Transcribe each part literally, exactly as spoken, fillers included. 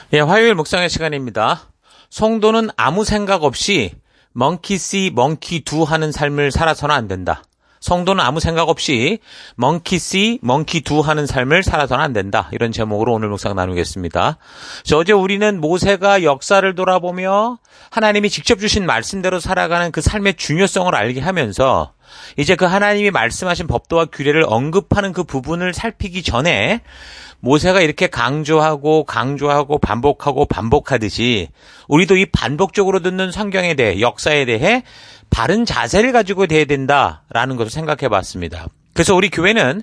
예, 화요일 묵상의 시간입니다. 성도는 아무 생각 없이 monkey see, monkey do 하는 삶을 살아서는 안 된다. 성도는 아무 생각 없이 monkey see, monkey do 하는 삶을 살아서는 안 된다. 이런 제목으로 오늘 묵상 나누겠습니다. 자, 어제 우리는 모세가 역사를 돌아보며 하나님이 직접 주신 말씀대로 살아가는 그 삶의 중요성을 알게 하면서 이제 그 하나님이 말씀하신 법도와 규례를 언급하는 그 부분을 살피기 전에 모세가 이렇게 강조하고 강조하고 반복하고 반복하듯이 우리도 이 반복적으로 듣는 성경에 대해 역사에 대해 바른 자세를 가지고 돼야 된다라는 것을 생각해 봤습니다. 그래서 우리 교회는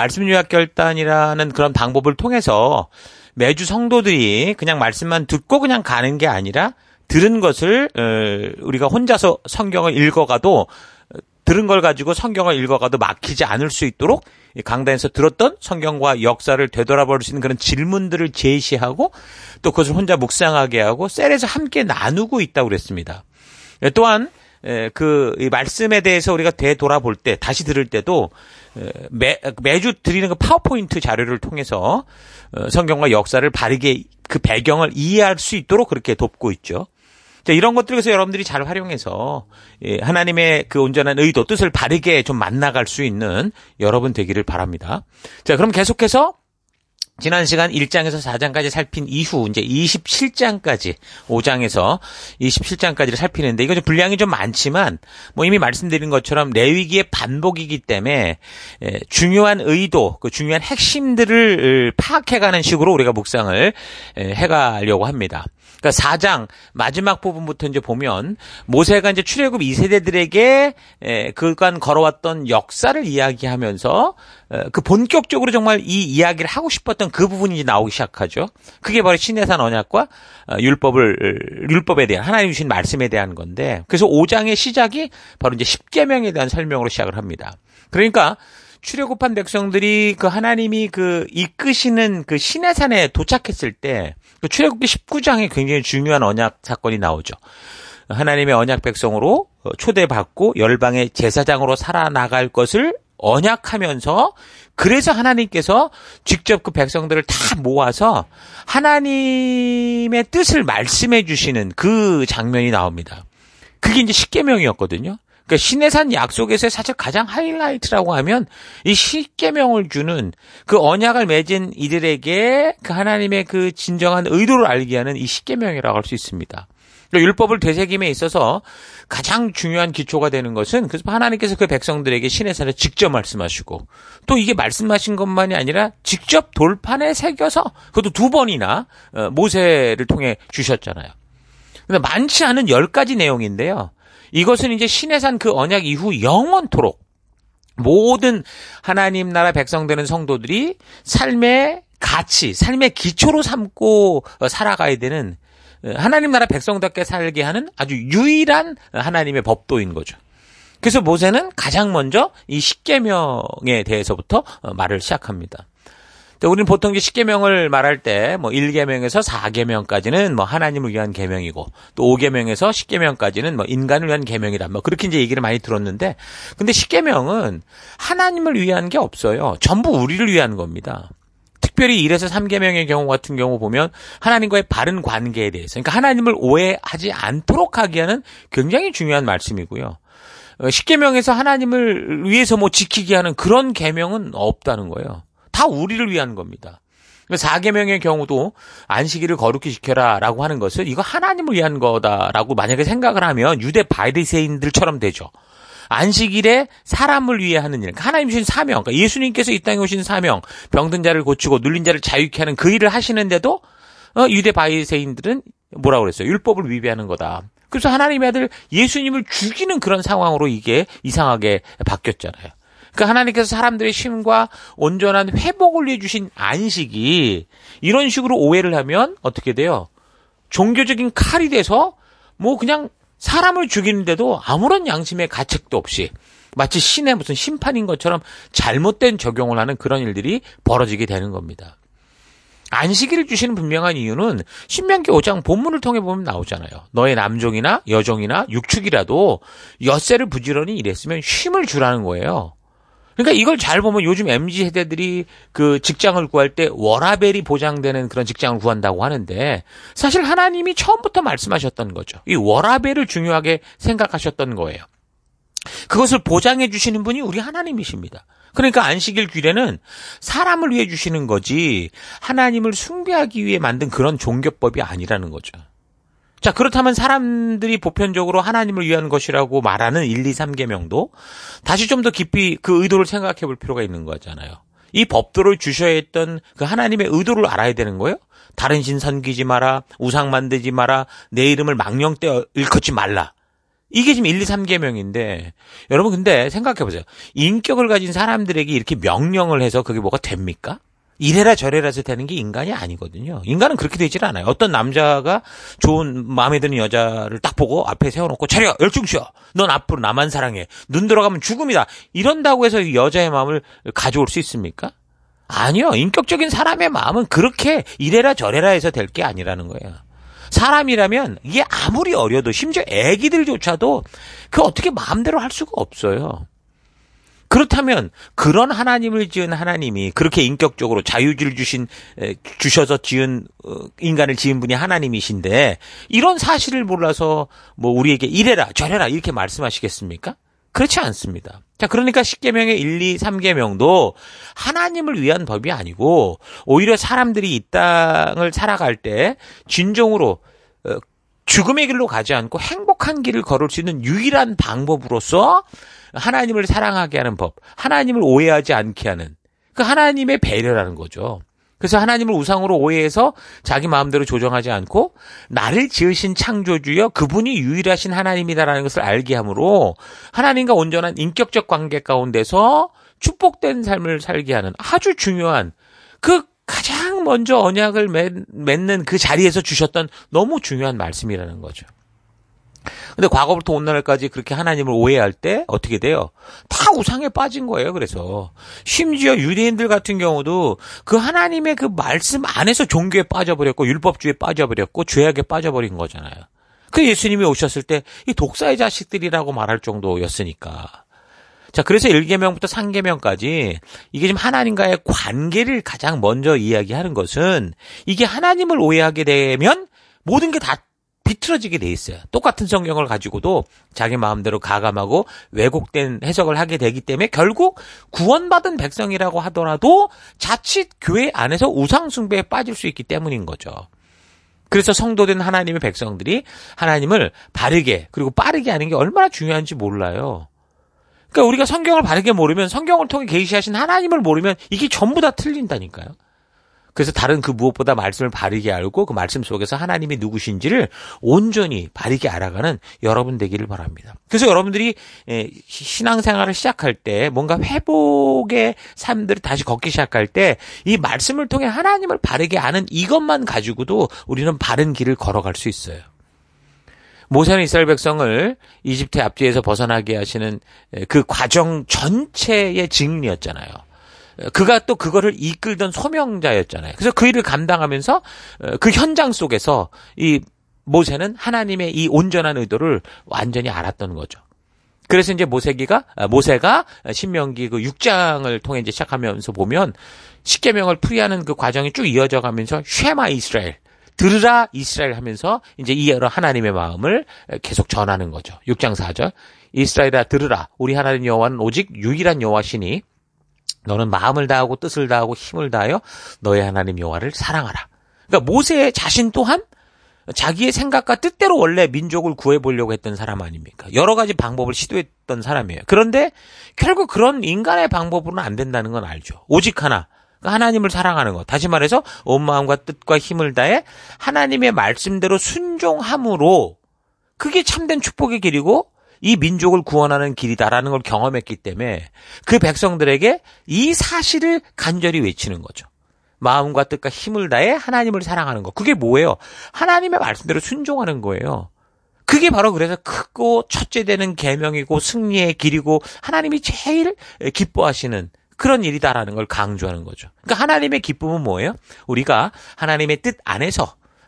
말씀요약결단이라는 그런 방법을 통해서 매주 성도들이 그냥 말씀만 듣고 그냥 가는 게 아니라 들은 것을 우리가 혼자서 성경을 읽어가도 들은 걸 가지고 성경을 읽어가도 막히지 않을 수 있도록 강단에서 들었던 성경과 역사를 되돌아볼 수 있는 그런 질문들을 제시하고 또 그것을 혼자 묵상하게 하고 셀에서 함께 나누고 있다고 그랬습니다. 또한 그 말씀에 대해서 우리가 되돌아볼 때 다시 들을 때도 매, 매주 드리는 그 파워포인트 자료를 통해서 성경과 역사를 바르게 그 배경을 이해할 수 있도록 그렇게 돕고 있죠. 자, 이런 것들에서 여러분들이 잘 활용해서 하나님의 그 온전한 의도, 뜻을 바르게 좀 만나갈 수 있는 여러분 되기를 바랍니다. 자, 그럼 계속해서 지난 시간 일 장에서 사 장까지 살핀 이후 이제 이십칠 장까지 오 장에서 이십칠 장까지를 살피는데 이거 좀 분량이 좀 많지만 뭐 이미 말씀드린 것처럼 레위기의 반복이기 때문에 중요한 의도, 그 중요한 핵심들을 파악해가는 식으로 우리가 묵상을 해가려고 합니다. 그러니까 사 장 마지막 부분부터 이제 보면 모세가 이제 출애굽 이 세대들에게 그간 걸어왔던 역사를 이야기하면서 그 본격적으로 정말 이 이야기를 하고 싶었던 그 부분이 이제 나오기 시작하죠. 그게 바로 시내산 언약과 율법을 율법에 대한 하나님 주신 말씀에 대한 건데, 그래서 오 장의 시작이 바로 이제 십계명에 대한 설명으로 시작을 합니다. 그러니까 출애굽한 백성들이 그 하나님이 그 이끄시는 그 시내산에 도착했을 때 그 출애굽기 십구 장에 굉장히 중요한 언약 사건이 나오죠. 하나님의 언약 백성으로 초대받고 열방의 제사장으로 살아나갈 것을 언약하면서 그래서 하나님께서 직접 그 백성들을 다 모아서 하나님의 뜻을 말씀해 주시는 그 장면이 나옵니다. 그게 이제 십계명이었거든요. 그러니까 시내산 약속에서의 사실 가장 하이라이트라고 하면 이 십계명을 주는 그 언약을 맺은 이들에게 그 하나님의 그 진정한 의도를 알게 하는 이 십계명이라고 할 수 있습니다. 그러니까 율법을 되새김에 있어서 가장 중요한 기초가 되는 것은 그래서 하나님께서 그 백성들에게 시내산에 직접 말씀하시고 또 이게 말씀하신 것만이 아니라 직접 돌판에 새겨서 그것도 두 번이나 모세를 통해 주셨잖아요. 근데 많지 않은 열 가지 내용인데요. 이것은 이제 시내산 그 언약 이후 영원토록 모든 하나님 나라 백성 되는 성도들이 삶의 가치, 삶의 기초로 삼고 살아가야 되는 하나님 나라 백성답게 살게 하는 아주 유일한 하나님의 법도인 거죠. 그래서 모세는 가장 먼저 이 십계명에 대해서부터 말을 시작합니다. 우리는 보통 십계명을 말할 때 뭐 일 계명에서 사 계명까지는 뭐 하나님을 위한 계명이고 또 오 계명에서 십 계명까지는 뭐 인간을 위한 계명이다. 뭐 그렇게 이제 얘기를 많이 들었는데 근데 십계명은 하나님을 위한 게 없어요. 전부 우리를 위한 겁니다. 특별히 일에서 삼 계명의 경우 같은 경우 보면 하나님과의 바른 관계에 대해서 그러니까 하나님을 오해하지 않도록 하게 하는 굉장히 중요한 말씀이고요. 십계명에서 하나님을 위해서 뭐 지키게 하는 그런 계명은 없다는 거예요. 다 우리를 위한 겁니다. 사 계명의 경우도 안식일을 거룩히 지켜라 라고 하는 것을 이거 하나님을 위한 거다라고 만약에 생각을 하면 유대 바리새인들처럼 되죠. 안식일에 사람을 위해 하는 일, 그러니까 하나님 주신 사명, 그러니까 예수님께서 이 땅에 오신 사명, 병든 자를 고치고 눌린 자를 자유케 하는 그 일을 하시는데도 어, 유대 바리새인들은 뭐라고 그랬어요? 율법을 위배하는 거다. 그래서 하나님의 아들 예수님을 죽이는 그런 상황으로 이게 이상하게 바뀌었잖아요. 그러니까 하나님께서 사람들의 쉼과 온전한 회복을 위해 주신 안식이 이런 식으로 오해를 하면 어떻게 돼요? 종교적인 칼이 돼서 뭐 그냥 사람을 죽이는데도 아무런 양심의 가책도 없이 마치 신의 무슨 심판인 것처럼 잘못된 적용을 하는 그런 일들이 벌어지게 되는 겁니다. 안식일을 주시는 분명한 이유는 신명기 오 장 본문을 통해 보면 나오잖아요. 너의 남종이나 여종이나 육축이라도 엿새를 부지런히 일했으면 쉼을 주라는 거예요. 그러니까 이걸 잘 보면 요즘 엠지 세대들이 그 직장을 구할 때 워라밸이 보장되는 그런 직장을 구한다고 하는데 사실 하나님이 처음부터 말씀하셨던 거죠. 이 워라밸을 중요하게 생각하셨던 거예요. 그것을 보장해 주시는 분이 우리 하나님이십니다. 그러니까 안식일 규례는 사람을 위해 주시는 거지 하나님을 숭배하기 위해 만든 그런 종교법이 아니라는 거죠. 자, 그렇다면 사람들이 보편적으로 하나님을 위한 것이라고 말하는 일, 이, 삼 계명도 다시 좀 더 깊이 그 의도를 생각해 볼 필요가 있는 거잖아요. 이 법도를 주셔야 했던 그 하나님의 의도를 알아야 되는 거예요. 다른 신 섬기지 마라, 우상 만들지 마라, 내 이름을 망령되어 일컫지 말라. 이게 지금 일, 이, 삼 계명인데 여러분 근데 생각해 보세요. 인격을 가진 사람들에게 이렇게 명령을 해서 그게 뭐가 됩니까? 이래라 저래라 해서 되는 게 인간이 아니거든요. 인간은 그렇게 되질 않아요. 어떤 남자가 좋은 마음에 드는 여자를 딱 보고 앞에 세워놓고 차려 열중시어. 넌 앞으로 나만 사랑해. 눈 들어가면 죽음이다. 이런다고 해서 여자의 마음을 가져올 수 있습니까? 아니요. 인격적인 사람의 마음은 그렇게 이래라 저래라 해서 될 게 아니라는 거예요. 사람이라면 이게 아무리 어려도 심지어 애기들조차도 그 어떻게 마음대로 할 수가 없어요. 그렇다면 그런 하나님을 지은 하나님이 그렇게 인격적으로 자유주의를 주신 주셔서 지은 인간을 지은 분이 하나님이신데 이런 사실을 몰라서 뭐 우리에게 이래라 저래라 이렇게 말씀하시겠습니까? 그렇지 않습니다. 자, 그러니까 십계명의 일, 이, 삼 계명도 하나님을 위한 법이 아니고 오히려 사람들이 이 땅을 살아갈 때 진정으로 죽음의 길로 가지 않고 행복한 길을 걸을 수 있는 유일한 방법으로서 하나님을 사랑하게 하는 법, 하나님을 오해하지 않게 하는 그 하나님의 배려라는 거죠. 그래서 하나님을 우상으로 오해해서 자기 마음대로 조정하지 않고 나를 지으신 창조주여 그분이 유일하신 하나님이다라는 것을 알게 함으로 하나님과 온전한 인격적 관계 가운데서 축복된 삶을 살게 하는 아주 중요한 그 가장 먼저 언약을 맺는 그 자리에서 주셨던 너무 중요한 말씀이라는 거죠. 근데 과거부터 오늘날까지 그렇게 하나님을 오해할 때 어떻게 돼요? 다 우상에 빠진 거예요. 그래서 심지어 유대인들 같은 경우도 그 하나님의 그 말씀 안에서 종교에 빠져버렸고 율법주의에 빠져버렸고 죄악에 빠져버린 거잖아요. 그 예수님이 오셨을 때 이 독사의 자식들이라고 말할 정도였으니까. 자, 그래서 일 계명부터 삼 계명까지 이게 지금 하나님과의 관계를 가장 먼저 이야기하는 것은 이게 하나님을 오해하게 되면 모든 게 다 비틀어지게 돼 있어요. 똑같은 성경을 가지고도 자기 마음대로 가감하고 왜곡된 해석을 하게 되기 때문에 결국 구원받은 백성이라고 하더라도 자칫 교회 안에서 우상 숭배에 빠질 수 있기 때문인 거죠. 그래서 성도된 하나님의 백성들이 하나님을 바르게 그리고 빠르게 하는 게 얼마나 중요한지 몰라요. 그러니까 우리가 성경을 바르게 모르면 성경을 통해 계시하신 하나님을 모르면 이게 전부 다 틀린다니까요. 그래서 다른 그 무엇보다 말씀을 바르게 알고 그 말씀 속에서 하나님이 누구신지를 온전히 바르게 알아가는 여러분 되기를 바랍니다. 그래서 여러분들이 신앙생활을 시작할 때 뭔가 회복의 삶들을 다시 걷기 시작할 때 이 말씀을 통해 하나님을 바르게 아는 이것만 가지고도 우리는 바른 길을 걸어갈 수 있어요. 모세는 이스라엘 백성을 이집트의 압제에서 벗어나게 하시는 그 과정 전체의 증인이었잖아요. 그가 또 그거를 이끌던 소명자였잖아요. 그래서 그 일을 감당하면서 그 현장 속에서 이 모세는 하나님의 이 온전한 의도를 완전히 알았던 거죠. 그래서 이제 모세기가 모세가 신명기 그 육 장을 통해 이제 시작하면서 보면 십계명을 풀이하는 그 과정이 쭉 이어져 가면서 쉐마 이스라엘 들으라 이스라엘 하면서 이제 이 여러 하나님의 마음을 계속 전하는 거죠. 육 장 사 절 이스라엘아 들으라 우리 하나님 여호와는 오직 유일한 여호와시니 너는 마음을 다하고 뜻을 다하고 힘을 다하여 너의 하나님 여호와를 사랑하라. 그러니까 모세 자신 또한 자기의 생각과 뜻대로 원래 민족을 구해보려고 했던 사람 아닙니까? 여러 가지 방법을 시도했던 사람이에요. 그런데 결국 그런 인간의 방법으로는 안 된다는 건 알죠. 오직 하나. 하나님을 사랑하는 것. 다시 말해서 온 마음과 뜻과 힘을 다해 하나님의 말씀대로 순종함으로 그게 참된 축복의 길이고 이 민족을 구원하는 길이다라는 걸 경험했기 때문에 그 백성들에게 이 사실을 간절히 외치는 거죠. 마음과 뜻과 힘을 다해 하나님을 사랑하는 것. 그게 뭐예요? 하나님의 말씀대로 순종하는 거예요. 그게 바로 그래서 크고 첫째 되는 계명이고 승리의 길이고 하나님이 제일 기뻐하시는 그런 일이다라는 걸 강조하는 거죠. 그러니까 하나님의 기쁨은 뭐예요? 우리가 하나님의 뜻 안에서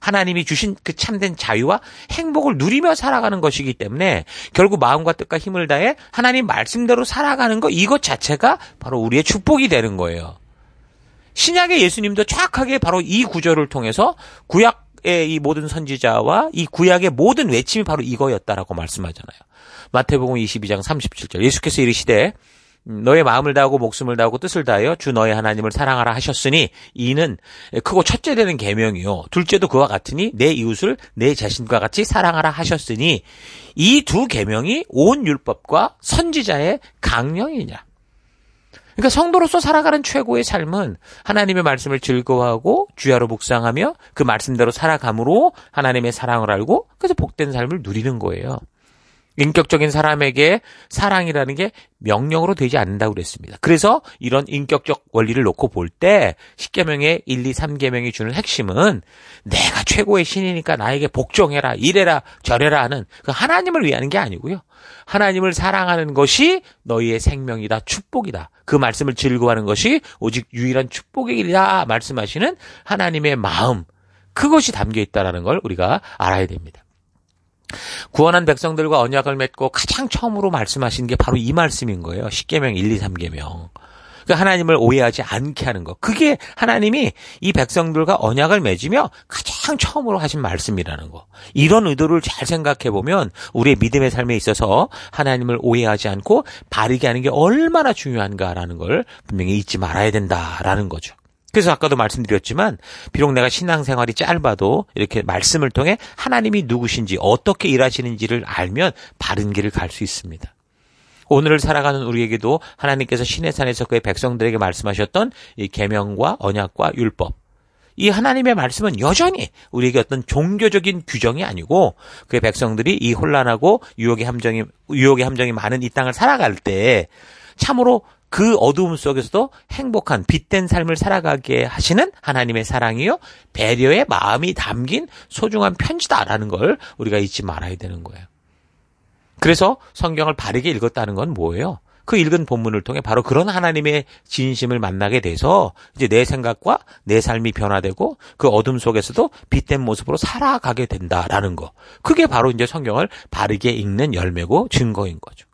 하나님이 주신 그 참된 자유와 행복을 누리며 살아가는 것이기 때문에 결국 마음과 뜻과 힘을 다해 하나님 말씀대로 살아가는 것, 이것 자체가 바로 우리의 축복이 되는 거예요. 신약의 예수님도 정확하게 바로 이 구절을 통해서 구약의 이 모든 선지자와 이 구약의 모든 외침이 바로 이거였다라고 말씀하잖아요. 마태복음 이십이 장 삼십칠 절, 예수께서 이르시되 너의 마음을 다하고 목숨을 다하고 뜻을 다하여 주 너의 하나님을 사랑하라 하셨으니 이는 크고 첫째 되는 계명이요 둘째도 그와 같으니 내 이웃을 내 자신과 같이 사랑하라 하셨으니 이 두 계명이 온 율법과 선지자의 강령이냐. 그러니까 성도로서 살아가는 최고의 삶은 하나님의 말씀을 즐거워하고 주야로 묵상하며 그 말씀대로 살아감으로 하나님의 사랑을 알고 그래서 복된 삶을 누리는 거예요. 인격적인 사람에게 사랑이라는 게 명령으로 되지 않는다고 그랬습니다. 그래서 이런 인격적 원리를 놓고 볼 때 십계명의 일, 이, 삼 계명이 주는 핵심은 내가 최고의 신이니까 나에게 복종해라, 이래라, 저래라 하는 그 하나님을 위하는 게 아니고요. 하나님을 사랑하는 것이 너희의 생명이다, 축복이다. 그 말씀을 즐거워하는 것이 오직 유일한 축복이다 말씀하시는 하나님의 마음, 그것이 담겨 있다는 걸 우리가 알아야 됩니다. 구원한 백성들과 언약을 맺고 가장 처음으로 말씀하신 게 바로 이 말씀인 거예요. 십계명 일, 이, 삼 계명. 그러니까 하나님을 오해하지 않게 하는 것. 그게 하나님이 이 백성들과 언약을 맺으며 가장 처음으로 하신 말씀이라는 거. 이런 의도를 잘 생각해 보면 우리의 믿음의 삶에 있어서 하나님을 오해하지 않고 바르게 하는 게 얼마나 중요한가라는 걸 분명히 잊지 말아야 된다라는 거죠. 그래서 아까도 말씀드렸지만 비록 내가 신앙생활이 짧아도 이렇게 말씀을 통해 하나님이 누구신지 어떻게 일하시는지를 알면 바른 길을 갈 수 있습니다. 오늘을 살아가는 우리에게도 하나님께서 시내산에서 그의 백성들에게 말씀하셨던 이 계명과 언약과 율법, 이 하나님의 말씀은 여전히 우리에게 어떤 종교적인 규정이 아니고 그의 백성들이 이 혼란하고 유혹의 함정이 유혹의 함정이 많은 이 땅을 살아갈 때 참으로 그 어두움 속에서도 행복한 빛된 삶을 살아가게 하시는 하나님의 사랑이요 배려의 마음이 담긴 소중한 편지다라는 걸 우리가 잊지 말아야 되는 거예요. 그래서 성경을 바르게 읽었다는 건 뭐예요? 그 읽은 본문을 통해 바로 그런 하나님의 진심을 만나게 돼서 이제 내 생각과 내 삶이 변화되고 그 어둠 속에서도 빛된 모습으로 살아가게 된다라는 거. 그게 바로 이제 성경을 바르게 읽는 열매고 증거인 거죠.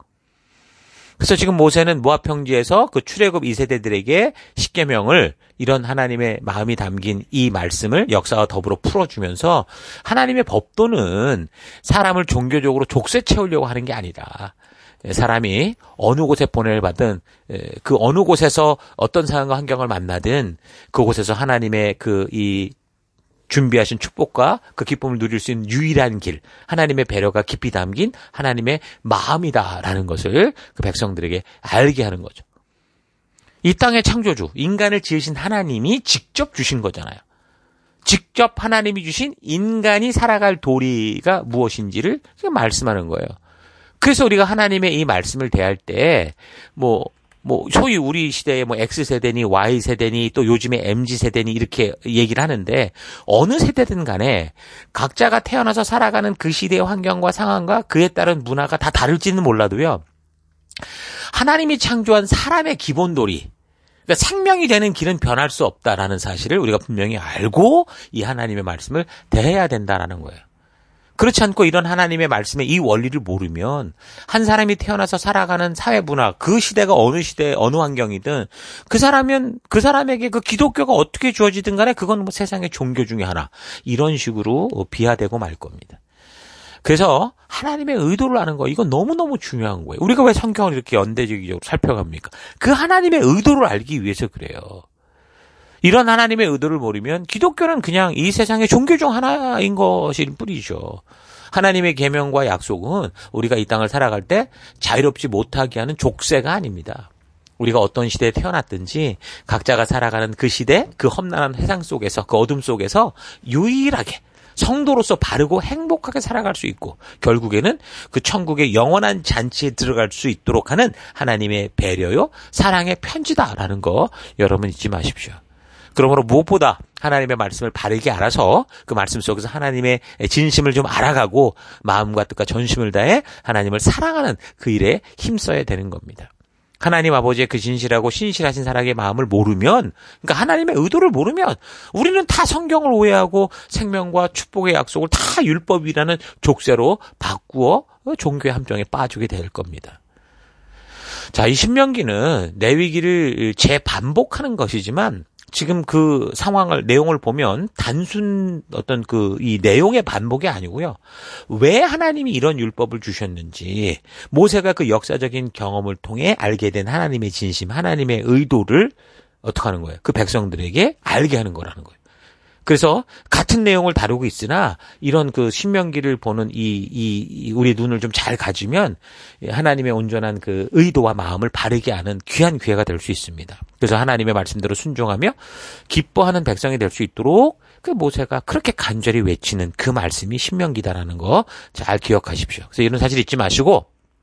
그래서 지금 모세는 모압 평지에서 그 출애굽 이 세대들에게 십계명을 이런 하나님의 마음이 담긴 이 말씀을 역사와 더불어 풀어주면서 하나님의 법도는 사람을 종교적으로 족쇄 채우려고 하는 게 아니라 사람이 어느 곳에 보내를 받든 그 어느 곳에서 어떤 상황과 환경을 만나든 그곳에서 하나님의 그 이 준비하신 축복과 그 기쁨을 누릴 수 있는 유일한 길, 하나님의 배려가 깊이 담긴 하나님의 마음이다라는 것을 그 백성들에게 알게 하는 거죠. 이 땅의 창조주, 인간을 지으신 하나님이 직접 주신 거잖아요. 직접 하나님이 주신 인간이 살아갈 도리가 무엇인지를 말씀하는 거예요. 그래서 우리가 하나님의 이 말씀을 대할 때 뭐 뭐 소위 우리 시대에 뭐 X세대니 Y세대니 또 요즘에 엠지세대니 이렇게 얘기를 하는데 어느 세대든 간에 각자가 태어나서 살아가는 그 시대의 환경과 상황과 그에 따른 문화가 다 다를지는 몰라도요. 하나님이 창조한 사람의 기본 도리, 그러니까 생명이 되는 길은 변할 수 없다라는 사실을 우리가 분명히 알고 이 하나님의 말씀을 대해야 된다라는 거예요. 그렇지 않고 이런 하나님의 말씀의 이 원리를 모르면 한 사람이 태어나서 살아가는 사회 문화, 그 시대가 어느 시대, 어느 환경이든 그 사람은, 그 사람에게 그 기독교가 어떻게 주어지든 간에 그건 뭐 세상의 종교 중에 하나. 이런 식으로 비하되고 말 겁니다. 그래서 하나님의 의도를 아는 거, 이건 너무너무 중요한 거예요. 우리가 왜 성경을 이렇게 연대적으로 살펴갑니까? 그 하나님의 의도를 알기 위해서 그래요. 이런 하나님의 의도를 모르면 기독교는 그냥 이 세상의 종교 중 하나인 것일 뿐이죠. 하나님의 계명과 약속은 우리가 이 땅을 살아갈 때 자유롭지 못하게 하는 족쇄가 아닙니다. 우리가 어떤 시대에 태어났든지 각자가 살아가는 그 시대, 그 험난한 세상 속에서, 그 어둠 속에서 유일하게 성도로서 바르고 행복하게 살아갈 수 있고 결국에는 그 천국의 영원한 잔치에 들어갈 수 있도록 하는 하나님의 배려요, 사랑의 편지다라는 거 여러분 잊지 마십시오. 그러므로 무엇보다 하나님의 말씀을 바르게 알아서 그 말씀 속에서 하나님의 진심을 좀 알아가고 마음과 뜻과 전심을 다해 하나님을 사랑하는 그 일에 힘써야 되는 겁니다. 하나님 아버지의 그 진실하고 신실하신 사랑의 마음을 모르면, 그러니까 하나님의 의도를 모르면 우리는 다 성경을 오해하고 생명과 축복의 약속을 다 율법이라는 족쇄로 바꾸어 종교의 함정에 빠지게 될 겁니다. 자, 이 신명기는 레위기를 재반복하는 것이지만 지금 그 상황을, 내용을 보면 단순 어떤 그 이 내용의 반복이 아니고요. 왜 하나님이 이런 율법을 주셨는지, 모세가 그 역사적인 경험을 통해 알게 된 하나님의 진심, 하나님의 의도를 어떻게 하는 거예요? 그 백성들에게 알게 하는 거라는 거예요. 그래서 같은 내용을 다루고 있으나 이런 그 신명기를 보는 이, 이, 이 우리 눈을 좀 잘 가지면 하나님의 온전한 그 의도와 마음을 바르게 아는 귀한 기회가 될 수 있습니다. 그래서 하나님의 말씀대로 순종하며 기뻐하는 백성이 될 수 있도록 그 모세가 그렇게 간절히 외치는 그 말씀이 신명기다라는 거 잘 기억하십시오. 그래서 이런 사실 잊지 마시고,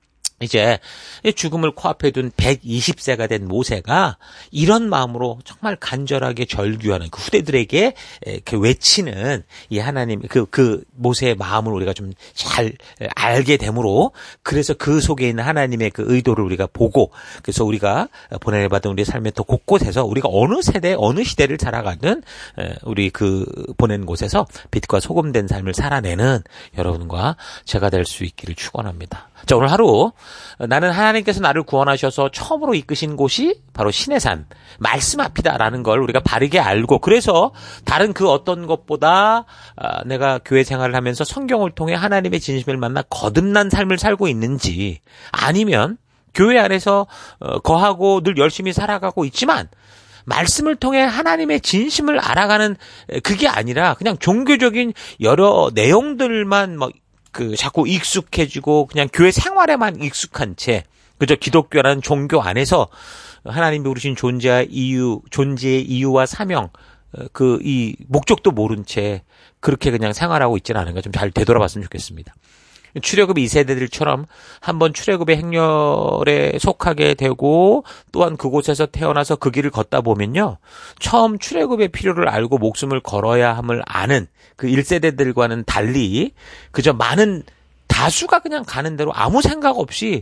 이제 죽음을 코앞에 둔 백이십 세가 된 모세가 이런 마음으로 정말 간절하게 절규하는 그 후대들에게 그 외치는 이 하나님 그, 그 모세의 마음을 우리가 좀 잘 알게 되므로, 그래서 그 속에 있는 하나님의 그 의도를 우리가 보고, 그래서 우리가 보내받은 우리의 삶의 또 곳곳에서 우리가 어느 세대 어느 시대를 살아가든 우리 그 보낸 곳에서 빛과 소금된 삶을 살아내는 여러분과 제가 될 수 있기를 축원합니다. 자, 오늘 하루 나는 하나님께서 나를 구원하셔서 처음으로 이끄신 곳이 바로 시내산 말씀 앞이다라는 걸 우리가 바르게 알고, 그래서 다른 그 어떤 것보다 내가 교회 생활을 하면서 성경을 통해 하나님의 진심을 만나 거듭난 삶을 살고 있는지, 아니면 교회 안에서 거하고 늘 열심히 살아가고 있지만 말씀을 통해 하나님의 진심을 알아가는 그게 아니라 그냥 종교적인 여러 내용들만 막 그 자꾸 익숙해지고 그냥 교회 생활에만 익숙한 채 그저 기독교라는 종교 안에서 하나님이 부르신 존재의 이유, 존재의 이유와 사명, 그 이 목적도 모른 채 그렇게 그냥 생활하고 있지는 않은가 좀 잘 되돌아봤으면 좋겠습니다. 출애굽 이 세대들처럼 한번 출애굽의 행렬에 속하게 되고 또한 그곳에서 태어나서 그 길을 걷다 보면요, 처음 출애굽의 필요를 알고 목숨을 걸어야 함을 아는 그 일 세대들과는 달리 그저 많은 다수가 그냥 가는 대로 아무 생각 없이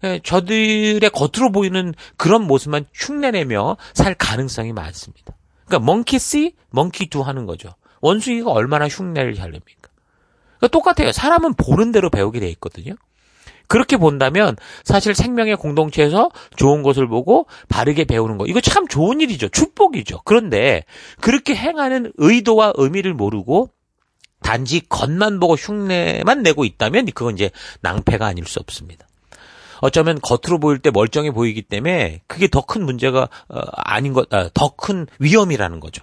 저들의 겉으로 보이는 그런 모습만 흉내내며 살 가능성이 많습니다. 그러니까 monkey see, monkey do 하는 거죠. 원숭이가 얼마나 흉내를 잘 냅니까? 그러니까 똑같아요. 사람은 보는 대로 배우게 돼 있거든요. 그렇게 본다면 사실 생명의 공동체에서 좋은 것을 보고 바르게 배우는 거, 이거 참 좋은 일이죠. 축복이죠. 그런데 그렇게 행하는 의도와 의미를 모르고 단지 겉만 보고 흉내만 내고 있다면 그건 이제 낭패가 아닐 수 없습니다. 어쩌면 겉으로 보일 때 멀쩡해 보이기 때문에 그게 더 큰 문제가 어, 아닌 것, 아, 더 큰 위험이라는 거죠.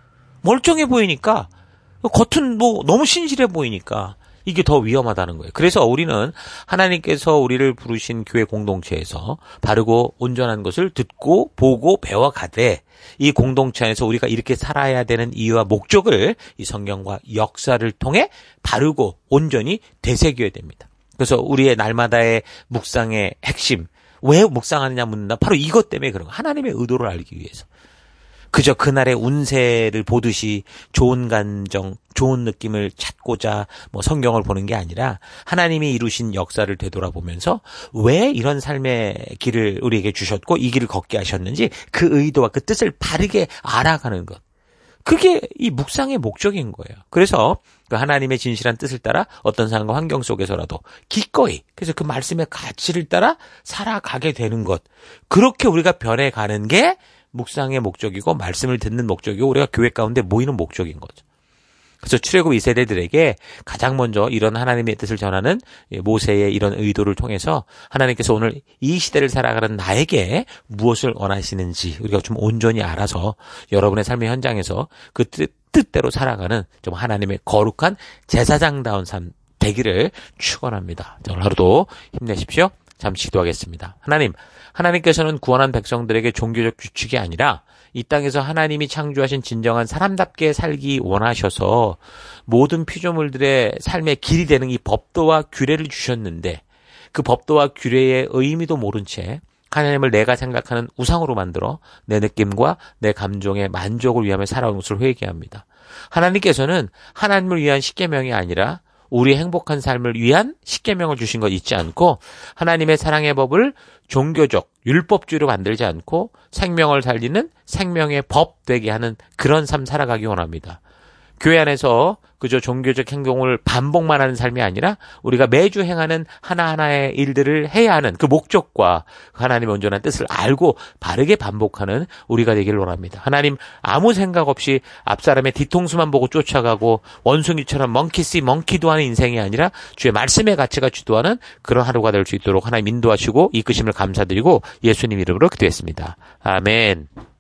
멀쩡해 보이니까, 겉은 뭐 너무 신실해 보이니까 이게 더 위험하다는 거예요. 그래서 우리는 하나님께서 우리를 부르신 교회 공동체에서 바르고 온전한 것을 듣고 보고 배워가되, 이 공동체 안에서 우리가 이렇게 살아야 되는 이유와 목적을 이 성경과 역사를 통해 바르고 온전히 되새겨야 됩니다. 그래서 우리의 날마다의 묵상의 핵심, 왜 묵상하느냐 묻는다. 바로 이것 때문에 그런 거예요. 하나님의 의도를 알기 위해서. 그저 그날의 운세를 보듯이 좋은 감정, 좋은 느낌을 찾고자 뭐 성경을 보는 게 아니라 하나님이 이루신 역사를 되돌아보면서 왜 이런 삶의 길을 우리에게 주셨고 이 길을 걷게 하셨는지 그 의도와 그 뜻을 바르게 알아가는 것. 그게 이 묵상의 목적인 거예요. 그래서 그 하나님의 진실한 뜻을 따라 어떤 상황과 환경 속에서라도 기꺼이, 그래서 그 말씀의 가치를 따라 살아가게 되는 것. 그렇게 우리가 변해가는 게 묵상의 목적이고 말씀을 듣는 목적이고 우리가 교회 가운데 모이는 목적인 거죠. 그래서 출애굽 이 세대들에게 가장 먼저 이런 하나님의 뜻을 전하는 모세의 이런 의도를 통해서 하나님께서 오늘 이 시대를 살아가는 나에게 무엇을 원하시는지 우리가 좀 온전히 알아서 여러분의 삶의 현장에서 그 뜻, 뜻대로 살아가는 좀 하나님의 거룩한 제사장다운 삶 되기를 축원합니다. 오늘 하루도 힘내십시오. 잠시 기도하겠습니다. 하나님, 하나님께서는 구원한 백성들에게 종교적 규칙이 아니라 이 땅에서 하나님이 창조하신 진정한 사람답게 살기 원하셔서 모든 피조물들의 삶의 길이 되는 이 법도와 규례를 주셨는데, 그 법도와 규례의 의미도 모른 채 하나님을 내가 생각하는 우상으로 만들어 내 느낌과 내 감정의 만족을 위하며 살아온 것을 회개합니다. 하나님께서는 하나님을 위한 십계명이 아니라 우리 행복한 삶을 위한 십계명을 주신 것 잊지 않고 하나님의 사랑의 법을 종교적, 율법주의로 만들지 않고 생명을 살리는 생명의 법 되게 하는 그런 삶 살아가기 원합니다. 교회 안에서 그저 종교적 행동을 반복만 하는 삶이 아니라 우리가 매주 행하는 하나하나의 일들을 해야 하는 그 목적과 하나님의 온전한 뜻을 알고 바르게 반복하는 우리가 되기를 원합니다. 하나님 아무 생각 없이 앞사람의 뒤통수만 보고 쫓아가고 원숭이처럼 멍키씨 멍키도 하는 인생이 아니라 주의 말씀의 가치가 주도하는 그런 하루가 될 수 있도록 하나님 인도하시고 이끄심을 감사드리고 예수님 이름으로 기도했습니다. 아멘.